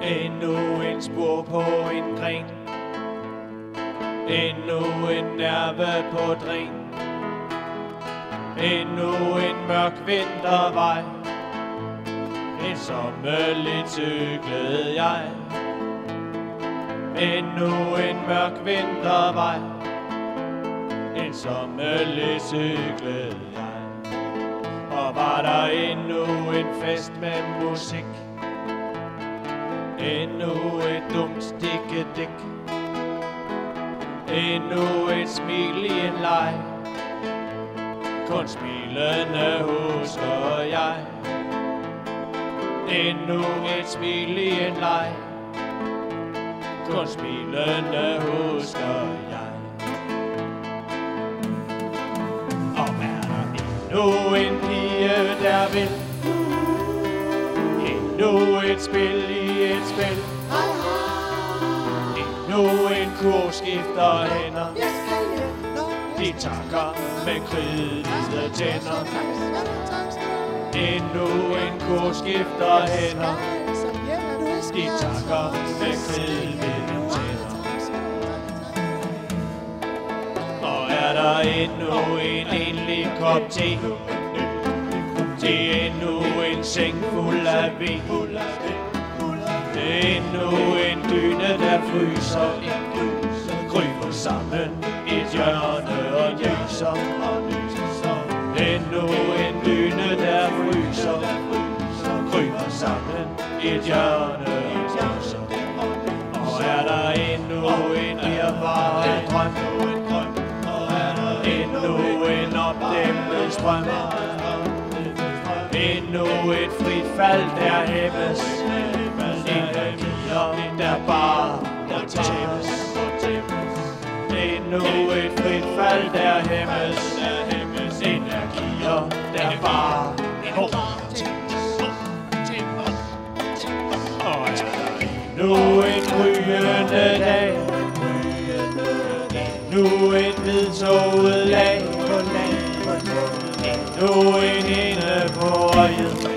Endnu en spor på en gren, endnu en nerve på dræn, endnu en mørk vintervej. En sommerligt cyklede jeg, endnu en mørk vintervej. En sommerligt cyklede jeg, og var der endnu en fest med musik. Endnu et dumt stikkedæk, endnu et smil i en leg. Kun smilende husker jeg, endnu et smil i en leg. Kun smilende husker jeg. Og er der endnu en pige, der vil endnu et spil i et spil. Endnu en kur skifter hænder. De takker med kridhvide tænder. Endnu en kur skifter hænder. De takker med kridhvide tænder. Og er der endnu en enlig kop te til endnu en seng fuld af ved. Endnu en dyne, der fryser, kryber sammen i et hjørne og nyser. Endnu en dyne, der fryser, kryber sammen i et hjørne og nyser. Og er der endnu en irrvar drøm, endnu en opdæmmet strøm. Endnu et frit fald, der hæmmes. Energier, der bare må tæmmes. Endnu et frit fald, der hæmmes. Energier, der bare må tæmmes. Og er der endnu en gryende dag, endnu et hvidtåget lag, endnu en hende på øjet,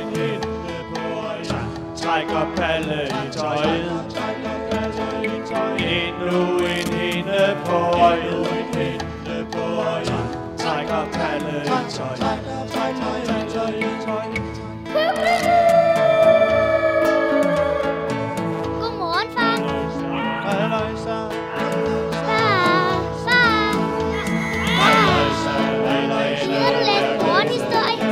trækker palle i tøjet. Endnu en hende på øjet, trækker palle i tøjet. Godmorgen, far. Gider du læse morgenhistorie?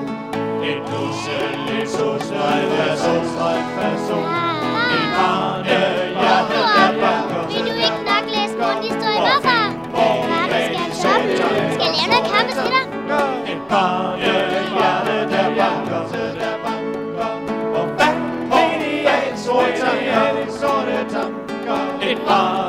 Vil du ikke nok læse morgenhistorie, hvorfor? Far, vi skal have toppen. Skal jeg lave noget kaffe til dig? Et barnehjerte, der banker. Og hvad? Sorte tanker. Et barn.